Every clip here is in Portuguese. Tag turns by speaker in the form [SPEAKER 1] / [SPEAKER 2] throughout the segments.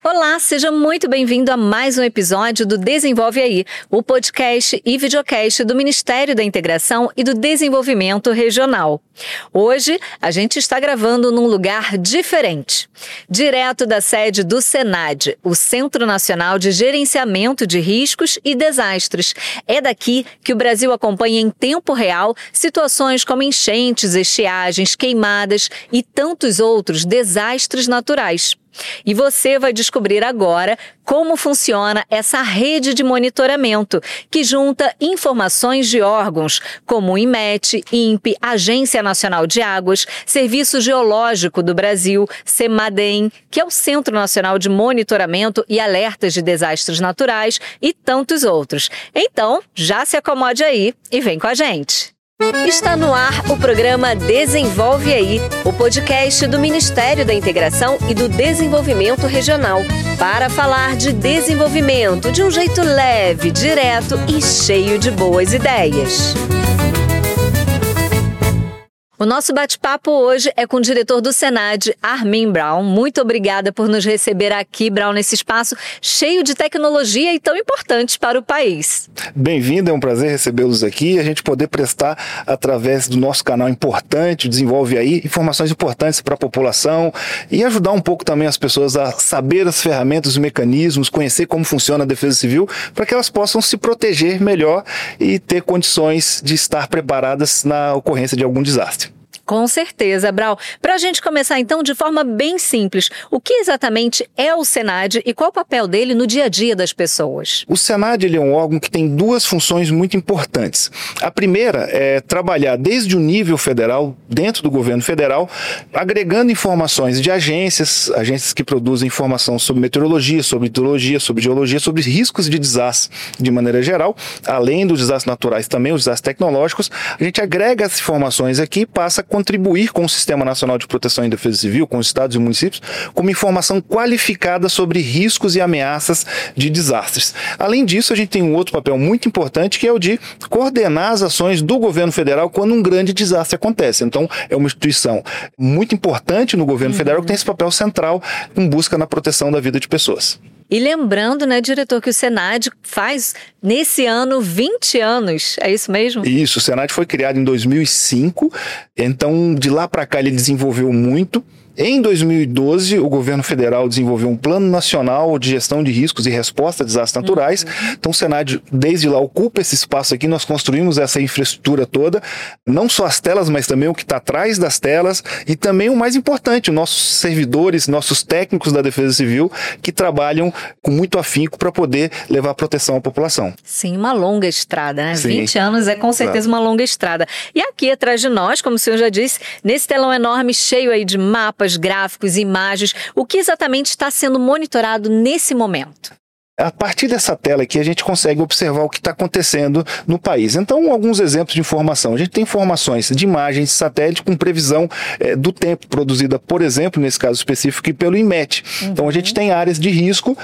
[SPEAKER 1] Olá, seja muito bem-vindo a mais um episódio do Desenvolve Aí, o podcast e videocast do Ministério da Integração e do Desenvolvimento Regional. Hoje, a gente está gravando num lugar diferente, direto da sede do SENAD, o Centro Nacional de Gerenciamento de Riscos e Desastres. É daqui que o Brasil acompanha em tempo real situações como enchentes, estiagens, queimadas e tantos outros desastres naturais. E você vai descobrir agora como funciona essa rede de monitoramento, que junta informações de órgãos como o INMET, INPE, Agência Nacional de Águas, Serviço Geológico do Brasil, CEMADEM, que é o Centro Nacional de Monitoramento e Alertas de Desastres Naturais, e tantos outros. Então, já se acomode aí e vem com a gente! Está no ar o programa Desenvolve Aí, o podcast do Ministério da Integração e do Desenvolvimento Regional, para falar de desenvolvimento de um jeito leve, direto e cheio de boas ideias. O nosso bate-papo hoje é com o diretor do SENAD, Armin Braun. Muito obrigada por nos receber aqui, Braun, nesse espaço cheio de tecnologia e tão importante para o país.
[SPEAKER 2] Bem-vindo, é um prazer recebê-los aqui e a gente poder prestar, através do nosso canal importante, Desenvolve Aí, informações importantes para a população e ajudar um pouco também as pessoas a saber as ferramentas e mecanismos, conhecer como funciona a Defesa Civil, para que elas possam se proteger melhor e ter condições de estar preparadas na ocorrência de algum desastre.
[SPEAKER 1] Com certeza, Braun. Para a gente começar então de forma bem simples, o que exatamente é o SENAD e qual o papel dele no dia a dia das pessoas?
[SPEAKER 2] O SENAD ele é um órgão que tem duas funções muito importantes. A primeira é trabalhar desde o nível federal, dentro do governo federal, agregando informações de agências que produzem informação sobre meteorologia, sobre hidrologia, sobre geologia, sobre riscos de desastre de maneira geral, além dos desastres naturais também, os desastres tecnológicos. A gente agrega as informações aqui e passa a contribuir com o Sistema Nacional de Proteção e Defesa Civil, com os estados e municípios, com uma informação qualificada sobre riscos e ameaças de desastres. Além disso, a gente tem um outro papel muito importante, que é o de coordenar as ações do governo federal quando um grande desastre acontece. Então, é uma instituição muito importante no governo federal que tem esse papel central em busca na proteção da vida de pessoas.
[SPEAKER 1] E lembrando, né, diretor, que o SENAD faz, nesse ano, 20 anos. É isso mesmo?
[SPEAKER 2] Isso, o SENAD foi criado em 2005, então de lá para cá ele desenvolveu muito. Em 2012, o governo federal desenvolveu um plano nacional de gestão de riscos e resposta a desastres naturais. Então o SENAD, desde lá, ocupa esse espaço aqui. Nós construímos essa infraestrutura toda, não só as telas, mas também o que está atrás das telas e também o mais importante, os nossos servidores, nossos técnicos da Defesa Civil, que trabalham com muito afinco para poder levar proteção à população.
[SPEAKER 1] Sim, uma longa estrada, né?
[SPEAKER 2] Sim.
[SPEAKER 1] 20 anos é com certeza uma longa estrada. E aqui atrás de nós, como o senhor já disse, nesse telão enorme, cheio aí de mapas, gráficos, imagens, o que exatamente está sendo monitorado nesse momento?
[SPEAKER 2] A partir dessa tela aqui, a gente consegue observar o que está acontecendo no país. Então, alguns exemplos de informação. A gente tem informações de imagens de satélite com previsão do tempo, produzida, por exemplo, nesse caso específico, pelo INMET. Então, a gente tem áreas de risco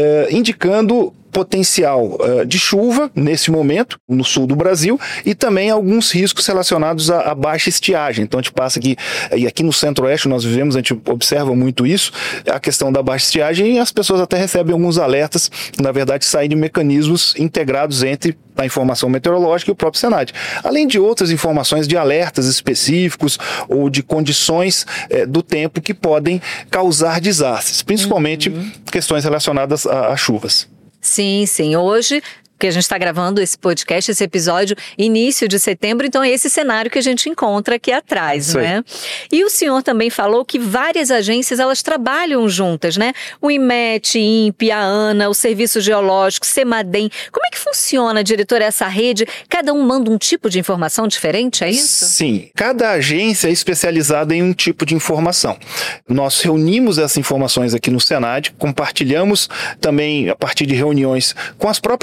[SPEAKER 2] indicando potencial de chuva nesse momento no sul do Brasil e também alguns riscos relacionados à baixa estiagem. Então a gente passa aqui, e aqui no centro-oeste nós vivemos, a gente observa muito isso, a questão da baixa estiagem, e as pessoas até recebem alguns alertas, na verdade saem de mecanismos integrados entre a informação meteorológica e o próprio SENAD. Além de outras informações de alertas específicos ou de condições do tempo que podem causar desastres, principalmente questões relacionadas a chuvas.
[SPEAKER 1] Sim, sim. Hoje, que a gente está gravando esse podcast, esse episódio, início de setembro, então é esse cenário que a gente encontra aqui atrás, né? E o senhor também falou que várias agências, elas trabalham juntas, né? O INMET, INPE, a ANA, o Serviço Geológico, CEMADEM. Como é que funciona, diretor, essa rede? Cada um manda um tipo de informação diferente, é isso?
[SPEAKER 2] Sim, cada agência é especializada em um tipo de informação. Nós reunimos essas informações aqui no SENAD, compartilhamos também a partir de reuniões com as próprias agências,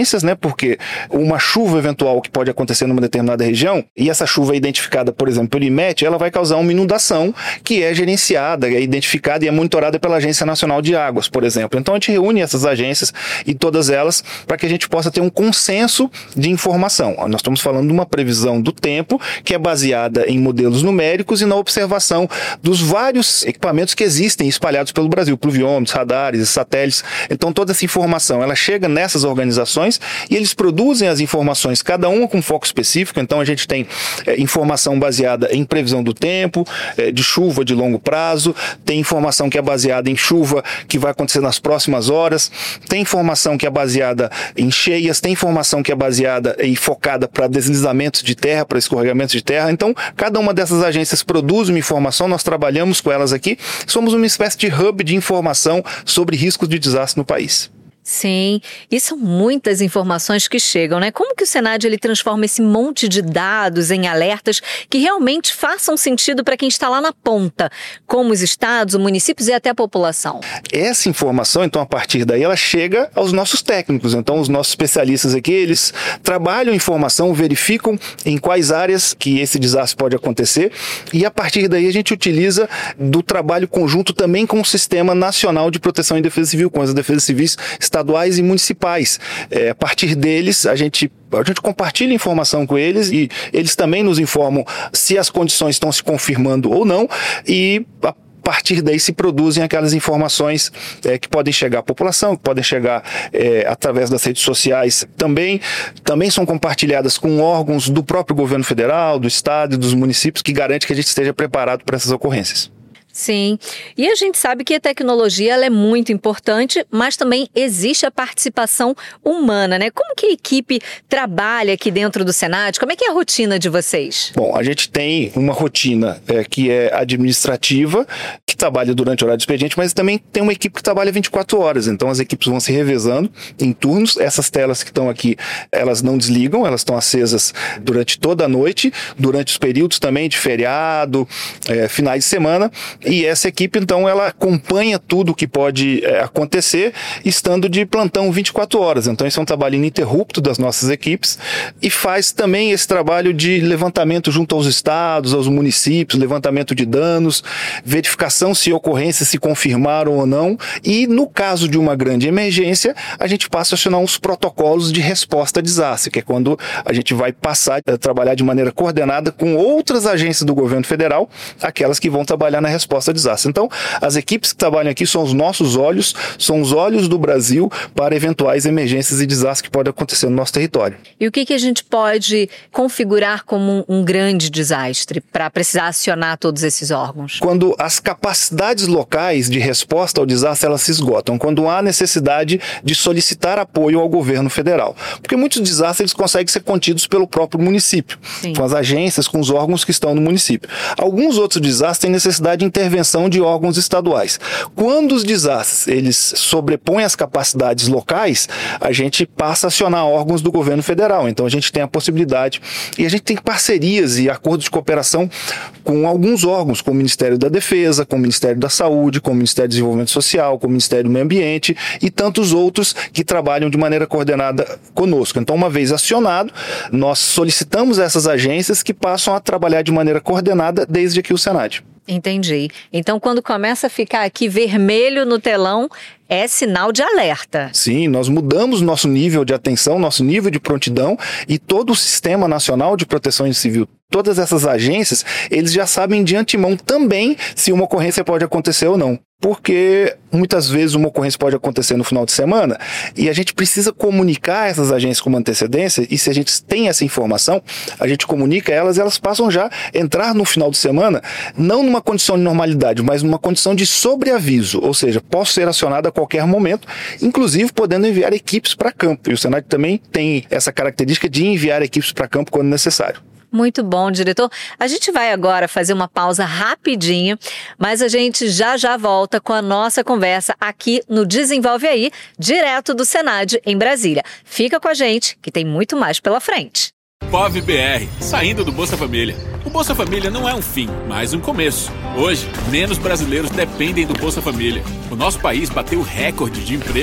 [SPEAKER 2] emergências, né? Porque uma chuva eventual que pode acontecer numa determinada região, e essa chuva é identificada, por exemplo, pelo IMET, ela vai causar uma inundação que é gerenciada, é identificada e é monitorada pela Agência Nacional de Águas, por exemplo. Então a gente reúne essas agências e todas elas para que a gente possa ter um consenso de informação. Nós estamos falando de uma previsão do tempo que é baseada em modelos numéricos e na observação dos vários equipamentos que existem espalhados pelo Brasil, pluviômetros, radares, satélites. Então toda essa informação, ela chega nessas organizações e eles produzem as informações, cada uma com foco específico. Então a gente tem informação baseada em previsão do tempo, de chuva de longo prazo, tem informação que é baseada em chuva que vai acontecer nas próximas horas, tem informação que é baseada em cheias, tem informação que é baseada e focada para deslizamentos de terra, para escorregamentos de terra. Então, cada uma dessas agências produz uma informação, nós trabalhamos com elas aqui, somos uma espécie de hub de informação sobre riscos de desastre no país.
[SPEAKER 1] Sim, e são muitas informações que chegam, né? Como que o Senad ele transforma esse monte de dados em alertas que realmente façam sentido para quem está lá na ponta, como os estados, os municípios e até a população?
[SPEAKER 2] Essa informação, então, a partir daí, ela chega aos nossos técnicos. Então, os nossos especialistas aqui, eles trabalham informação, verificam em quais áreas que esse desastre pode acontecer e, a partir daí, a gente utiliza do trabalho conjunto também com o Sistema Nacional de Proteção e Defesa Civil, com as defesas civis estaduais e municipais. A partir deles, a gente compartilha informação com eles e eles também nos informam se as condições estão se confirmando ou não e a partir daí se produzem aquelas informações que podem chegar à população, que podem chegar através das redes sociais. Também são compartilhadas com órgãos do próprio governo federal, do estado e dos municípios que garante que a gente esteja preparado para essas ocorrências.
[SPEAKER 1] Sim, e a gente sabe que a tecnologia ela é muito importante, mas também existe a participação humana, né? Como que a equipe trabalha aqui dentro do Senad? Como é que é a rotina de vocês?
[SPEAKER 2] Bom, a gente tem uma rotina que é administrativa, que trabalha durante o horário de expediente, mas também tem uma equipe que trabalha 24 horas, então as equipes vão se revezando em turnos. Essas telas que estão aqui, elas não desligam, elas estão acesas durante toda a noite, durante os períodos também de feriado, finais de semana. E essa equipe, então, ela acompanha tudo o que pode acontecer, estando de plantão 24 horas. Então, isso é um trabalho ininterrupto das nossas equipes e faz também esse trabalho de levantamento junto aos estados, aos municípios, levantamento de danos, verificação se ocorrências se confirmaram ou não. E, no caso de uma grande emergência, a gente passa a acionar uns protocolos de resposta a desastre, que é quando a gente vai passar a trabalhar de maneira coordenada com outras agências do governo federal, aquelas que vão trabalhar na resposta a desastre. Então, as equipes que trabalham aqui são os nossos olhos, são os olhos do Brasil para eventuais emergências e desastres que podem acontecer no nosso território.
[SPEAKER 1] E o que a gente pode configurar como um grande desastre para precisar acionar todos esses órgãos?
[SPEAKER 2] Quando as capacidades locais de resposta ao desastre elas se esgotam, quando há necessidade de solicitar apoio ao governo federal. Porque muitos desastres eles conseguem ser contidos pelo próprio município, Sim. com as agências, com os órgãos que estão no município. Alguns outros desastres têm necessidade de intervenção de órgãos estaduais. Quando os desastres eles sobrepõem as capacidades locais, a gente passa a acionar órgãos do governo federal. Então a gente tem a possibilidade e a gente tem parcerias e acordos de cooperação com alguns órgãos, com o Ministério da Defesa, com o Ministério da Saúde, com o Ministério do Desenvolvimento Social, com o Ministério do Meio Ambiente e tantos outros que trabalham de maneira coordenada conosco. Então, uma vez acionado, nós solicitamos essas agências que passam a trabalhar de maneira coordenada desde aqui o Senad.
[SPEAKER 1] Entendi. Então, quando começa a ficar aqui vermelho no telão, é sinal de alerta.
[SPEAKER 2] Sim, nós mudamos nosso nível de atenção, nosso nível de prontidão e todo o Sistema Nacional de Proteção Civil. Todas essas agências, eles já sabem de antemão também se uma ocorrência pode acontecer ou não. Porque muitas vezes uma ocorrência pode acontecer no final de semana e a gente precisa comunicar essas agências com uma antecedência e se a gente tem essa informação, a gente comunica elas e elas passam já a entrar no final de semana, não numa condição de normalidade, mas numa condição de sobreaviso, ou seja, posso ser acionado a qualquer momento, inclusive podendo enviar equipes para campo. E o Senad também tem essa característica de enviar equipes para campo quando necessário.
[SPEAKER 1] Muito bom, diretor. A gente vai agora fazer uma pausa rapidinho, mas a gente já volta com a nossa conversa aqui no Desenvolve Aí, direto do Senad em Brasília. Fica com a gente, que tem muito mais pela frente.
[SPEAKER 3] PovBR, saindo do Bolsa Família. O Bolsa Família não é um fim, mas um começo. Hoje, menos brasileiros dependem do Bolsa Família. O nosso país bateu recorde de empregos.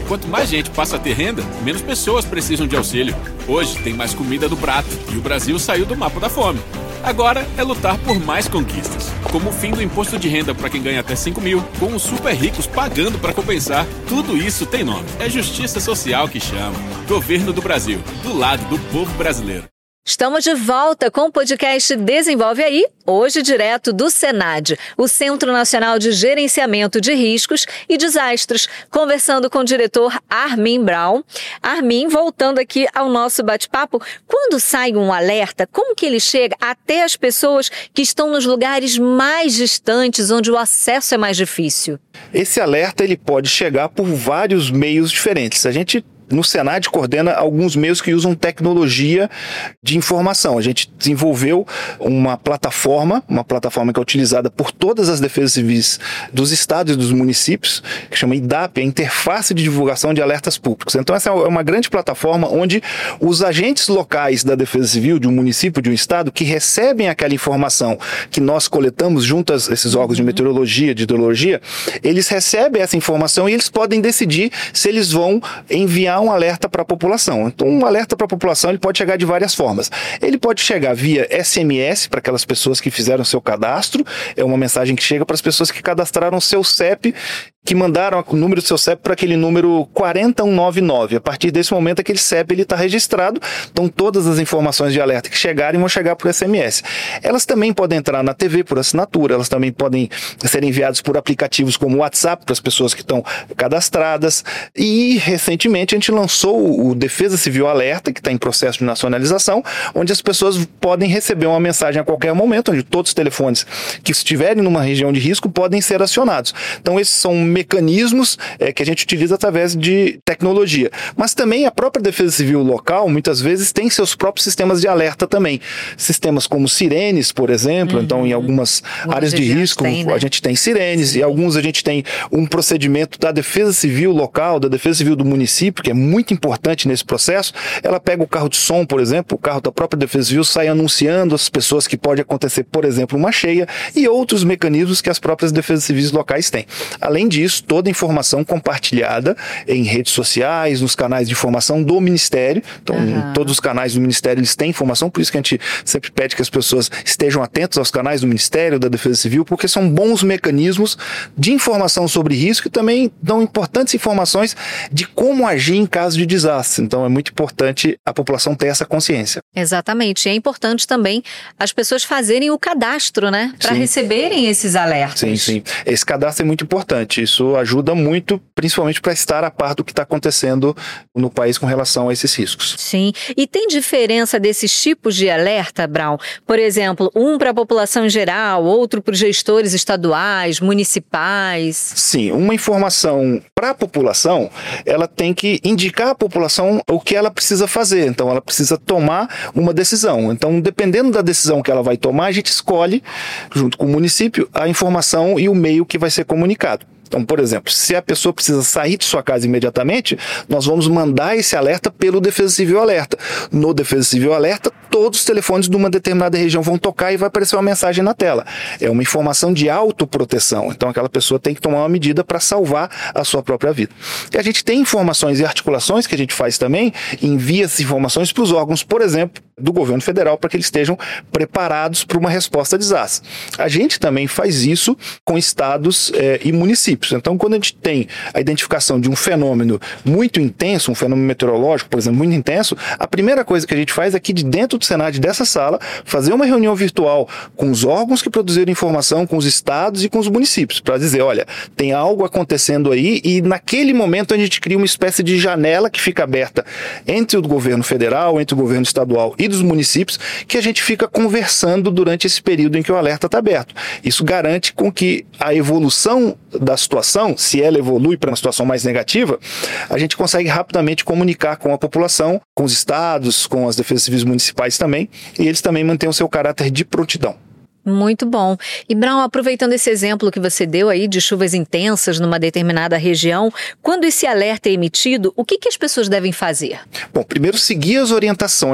[SPEAKER 3] Quanto mais gente passa a ter renda, menos pessoas precisam de auxílio. Hoje tem mais comida no prato e o Brasil saiu do mapa da fome. Agora é lutar por mais conquistas, como o fim do imposto de renda para quem ganha até 5 mil, com os super ricos pagando para compensar. Tudo isso tem nome. É justiça social que chama. Governo do Brasil, do lado do povo brasileiro.
[SPEAKER 1] Estamos de volta com o podcast Desenvolve Aí, hoje direto do Senad, o Centro Nacional de Gerenciamento de Riscos e Desastres, conversando com o diretor Armin Braun. Armin, voltando aqui ao nosso bate-papo, quando sai um alerta, como que ele chega até as pessoas que estão nos lugares mais distantes, onde o acesso é mais difícil?
[SPEAKER 2] Esse alerta ele pode chegar por vários meios diferentes. A gente no Senad coordena alguns meios que usam tecnologia de informação. A gente desenvolveu uma plataforma que é utilizada por todas as defesas civis dos estados e dos municípios, que chama IDAP, a Interface de Divulgação de Alertas Públicos. Então essa é uma grande plataforma onde os agentes locais da defesa civil, de um município, de um estado, que recebem aquela informação que nós coletamos junto a esses órgãos de meteorologia, de hidrologia, eles recebem essa informação e eles podem decidir se eles vão enviar um alerta para a população. Então, um alerta para a população ele pode chegar de várias formas. Ele pode chegar via SMS para aquelas pessoas que fizeram seu cadastro. É uma mensagem que chega para as pessoas que cadastraram seu CEP, que mandaram o número do seu CEP para aquele número 40199. A partir desse momento, aquele CEP está registrado. Então, todas as informações de alerta que chegarem vão chegar por SMS. Elas também podem entrar na TV por assinatura, elas também podem ser enviadas por aplicativos como o WhatsApp para as pessoas que estão cadastradas. E, recentemente, a gente lançou o Defesa Civil Alerta, que está em processo de nacionalização, onde as pessoas podem receber uma mensagem a qualquer momento, onde todos os telefones que estiverem numa região de risco podem ser acionados. Então, esses são mecanismos que a gente utiliza através de tecnologia. Mas também a própria Defesa Civil local, muitas vezes, tem seus próprios sistemas de alerta também. Sistemas como sirenes, por exemplo. Então, em algumas áreas de risco, a gente tem sirenes, e alguns a gente tem um procedimento da Defesa Civil local, da Defesa Civil do município, que é muito importante nesse processo. Ela pega o carro de som, por exemplo, o carro da própria Defesa Civil, sai anunciando às pessoas que pode acontecer, por exemplo, uma cheia, e outros mecanismos que as próprias Defesas Civis locais têm. Além disso, toda a informação compartilhada em redes sociais, nos canais de informação do Ministério. Então, todos os canais do Ministério eles têm informação, por isso que a gente sempre pede que as pessoas estejam atentos aos canais do Ministério, da Defesa Civil, porque são bons mecanismos de informação sobre risco e também dão importantes informações de como agir em caso de desastre. Então, é muito importante a população ter essa consciência.
[SPEAKER 1] Exatamente. E é importante também as pessoas fazerem o cadastro, né? Para receberem esses alertas.
[SPEAKER 2] Sim. Esse cadastro é muito importante. Isso ajuda muito, principalmente para estar a par do que está acontecendo no país com relação a esses riscos.
[SPEAKER 1] Sim. E tem diferença desses tipos de alerta, Braun? Por exemplo, um para a população em geral, outro para os gestores estaduais, municipais?
[SPEAKER 2] Sim. Uma informação para a população, ela tem que indicar à população o que ela precisa fazer. Então, ela precisa tomar uma decisão. Então, dependendo da decisão que ela vai tomar, a gente escolhe, junto com o município, a informação e o meio que vai ser comunicado. Então, por exemplo, se a pessoa precisa sair de sua casa imediatamente, nós vamos mandar esse alerta pelo Defesa Civil Alerta. No Defesa Civil Alerta, todos os telefones de uma determinada região vão tocar e vai aparecer uma mensagem na tela. É uma informação de autoproteção. Então, aquela pessoa tem que tomar uma medida para salvar a sua própria vida. E a gente tem informações e articulações que a gente faz também, envia essas informações para os órgãos, por exemplo, do governo federal, para que eles estejam preparados para uma resposta a desastre. A gente também faz isso com estados e municípios. Então, quando a gente tem a identificação de um fenômeno muito intenso, um fenômeno meteorológico, por exemplo, muito intenso, a primeira coisa que a gente faz aqui de dentro do Senad, dessa sala, fazer uma reunião virtual com os órgãos que produziram informação, com os estados e com os municípios, para dizer, olha, tem algo acontecendo aí e naquele momento a gente cria uma espécie de janela que fica aberta entre o governo federal, entre o governo estadual e dos municípios, que a gente fica conversando durante esse período em que o alerta está aberto. Isso garante com que a evolução da situação, se ela evolui para uma situação mais negativa, a gente consegue rapidamente comunicar com a população, com os estados, com as defesas civis municipais também, e eles também mantêm o seu caráter de prontidão.
[SPEAKER 1] Muito bom. E, Braun, aproveitando esse exemplo que você deu aí de chuvas intensas numa determinada região, quando esse alerta é emitido, o que as pessoas devem fazer?
[SPEAKER 2] Bom, primeiro seguir as orientações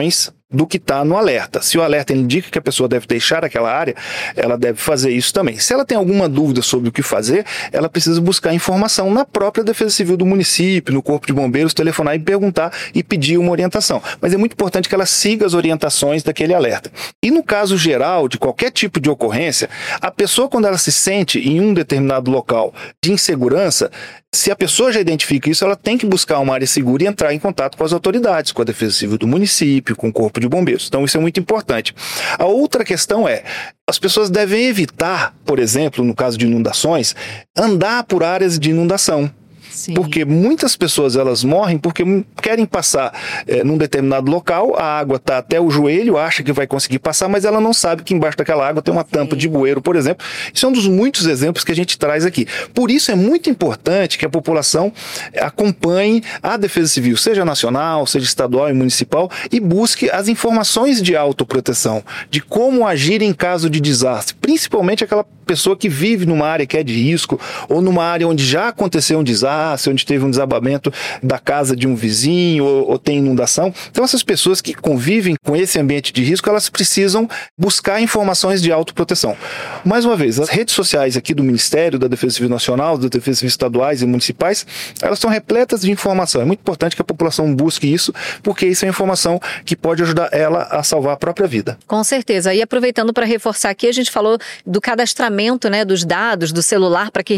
[SPEAKER 2] do que está no alerta. Se o alerta indica que a pessoa deve deixar aquela área, ela deve fazer isso também. Se ela tem alguma dúvida sobre o que fazer, ela precisa buscar informação na própria Defesa Civil do município, no Corpo de Bombeiros, telefonar e perguntar e pedir uma orientação. Mas é muito importante que ela siga as orientações daquele alerta. E no caso geral, de qualquer tipo de ocorrência, a pessoa, quando ela se sente em um determinado local de insegurança, se a pessoa já identifica isso, ela tem que buscar uma área segura e entrar em contato com as autoridades, com a Defesa Civil do município, com o Corpo de Bombeiros. Então isso é muito importante. A outra questão é, as pessoas devem evitar, por exemplo, no caso de inundações, andar por áreas de inundação. Sim. Porque muitas pessoas elas morrem porque querem passar num determinado local, a água está até o joelho, acha que vai conseguir passar, mas ela não sabe que embaixo daquela água tem uma tampa de bueiro, por exemplo. Isso é um dos muitos exemplos que a gente traz aqui. Por isso é muito importante que a população acompanhe a Defesa Civil, seja nacional, seja estadual e municipal, e busque as informações de autoproteção, de como agir em caso de desastre, principalmente aquela pessoa que vive numa área que é de risco, ou numa área onde já aconteceu um desastre, onde teve um desabamento da casa de um vizinho, ou tem inundação. Então essas pessoas que convivem com esse ambiente de risco, elas precisam buscar informações de autoproteção. Mais uma vez, as redes sociais aqui do Ministério, da Defesa Civil Nacional, da Defesa Civil estaduais e municipais, elas estão repletas de informação. É muito importante que a população busque isso, porque isso é informação que pode ajudar ela a salvar a própria vida.
[SPEAKER 1] Com certeza. E aproveitando para reforçar aqui, a gente falou do cadastramento, né, dos dados do celular para que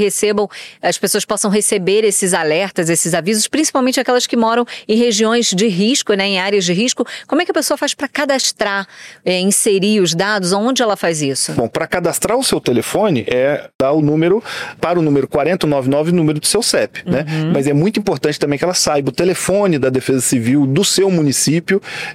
[SPEAKER 1] as pessoas possam receber esses alertas, esses avisos, principalmente aquelas que moram em regiões de risco, né, em áreas de risco. Como é que a pessoa faz para cadastrar, inserir os dados? Onde ela faz isso?
[SPEAKER 2] Bom, para cadastrar o seu telefone, dar o número para o número 4099, o número do seu CEP, né? Mas é muito importante também que ela saiba o telefone da Defesa Civil do seu município.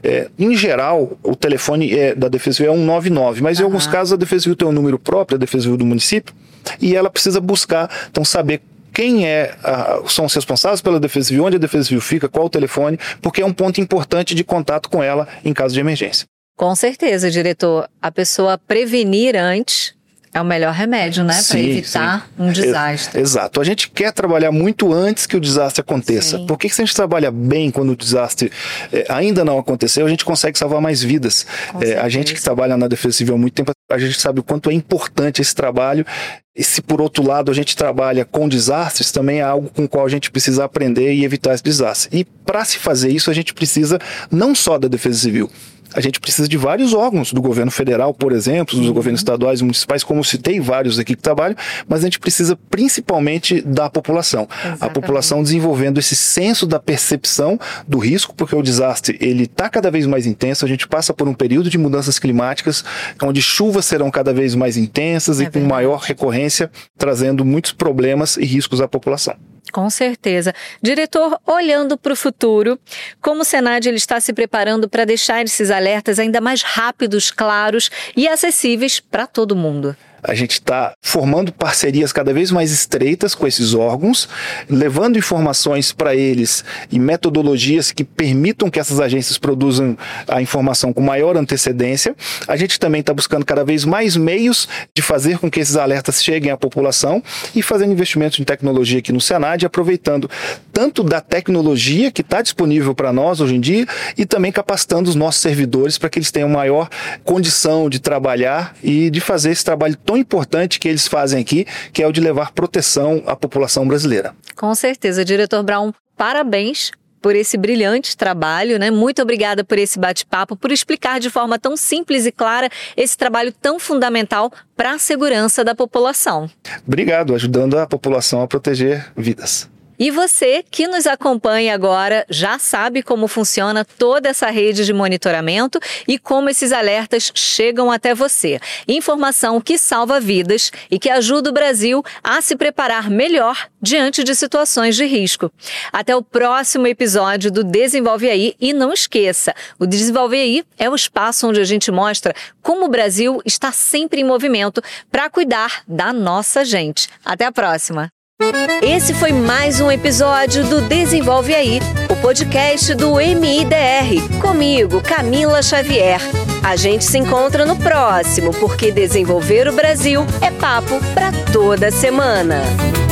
[SPEAKER 2] Em geral, o telefone da Defesa Civil é 199, mas em alguns casos a Defesa Civil tem um número próprio, a Defesa Civil do município, e ela precisa buscar, então, saber quem são os responsáveis pela Defesa Civil, onde a Defesa Civil fica, qual o telefone, porque é um ponto importante de contato com ela em caso de emergência.
[SPEAKER 1] Com certeza, diretor. A pessoa prevenir antes é o melhor remédio, né? Para evitar um desastre.
[SPEAKER 2] Exato. A gente quer trabalhar muito antes que o desastre aconteça. Sim. Porque se a gente trabalha bem quando o desastre ainda não aconteceu, a gente consegue salvar mais vidas. A gente que trabalha na Defesa Civil há muito tempo, a gente sabe o quanto é importante esse trabalho. E se por outro lado a gente trabalha com desastres, também é algo com o qual a gente precisa aprender e evitar esse desastre. E para se fazer isso, a gente precisa não só da Defesa Civil. A gente precisa de vários órgãos do governo federal, por exemplo, dos governos estaduais e municipais, como eu citei, vários aqui que trabalham, mas a gente precisa principalmente da população. Exatamente. A população desenvolvendo esse senso da percepção do risco, porque o desastre ele está cada vez mais intenso, a gente passa por um período de mudanças climáticas, onde chuvas serão cada vez mais intensas e com maior recorrência, trazendo muitos problemas e riscos à população.
[SPEAKER 1] Com certeza. Diretor, olhando para o futuro, como o Senad ele está se preparando para deixar esses alertas ainda mais rápidos, claros e acessíveis para todo mundo?
[SPEAKER 2] A gente está formando parcerias cada vez mais estreitas com esses órgãos, levando informações para eles e metodologias que permitam que essas agências produzam a informação com maior antecedência. A gente também está buscando cada vez mais meios de fazer com que esses alertas cheguem à população e fazendo investimentos em tecnologia aqui no Senad, aproveitando tanto da tecnologia que está disponível para nós hoje em dia e também capacitando os nossos servidores para que eles tenham maior condição de trabalhar e de fazer esse trabalho tão importante que eles fazem aqui, que é o de levar proteção à população brasileira.
[SPEAKER 1] Com certeza. Diretor Braun, parabéns por esse brilhante trabalho, né? Muito obrigada por esse bate-papo, por explicar de forma tão simples e clara esse trabalho tão fundamental para a segurança da população.
[SPEAKER 2] Obrigado, ajudando a população a proteger vidas.
[SPEAKER 1] E você que nos acompanha agora já sabe como funciona toda essa rede de monitoramento e como esses alertas chegam até você. Informação que salva vidas e que ajuda o Brasil a se preparar melhor diante de situações de risco. Até o próximo episódio do Desenvolve Aí e não esqueça, o Desenvolve Aí é o espaço onde a gente mostra como o Brasil está sempre em movimento para cuidar da nossa gente. Até a próxima! Esse foi mais um episódio do Desenvolve Aí, o podcast do MIDR, comigo, Camila Xavier. A gente se encontra no próximo, porque desenvolver o Brasil é papo para toda semana.